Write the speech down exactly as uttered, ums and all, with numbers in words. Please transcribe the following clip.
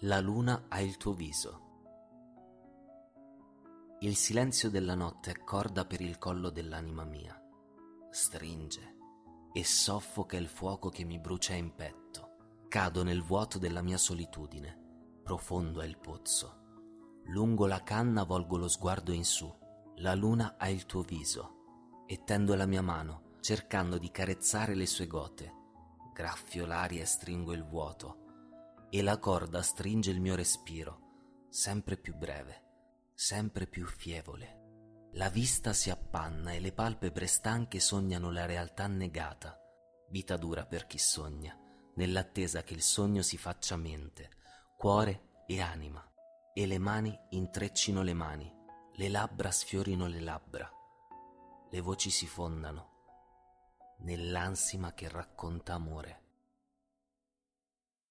La luna ha il tuo viso. Il silenzio della notte è corda per il collo dell'anima mia. Stringe e soffoca il fuoco che mi brucia in petto. Cado nel vuoto della mia solitudine. Profondo è il pozzo. Lungo la canna volgo lo sguardo in su. La luna ha il tuo viso e tendo la mia mano cercando di carezzare le sue gote. Graffio l'aria e stringo il vuoto. E la corda stringe il mio respiro, sempre più breve, sempre più fievole. La vista si appanna e le palpebre stanche sognano la realtà negata. Vita dura per chi sogna, nell'attesa che il sogno si faccia mente, cuore e anima. E le mani intreccino le mani, le labbra sfiorino le labbra. Le voci si fondano, nell'ansima che racconta amore.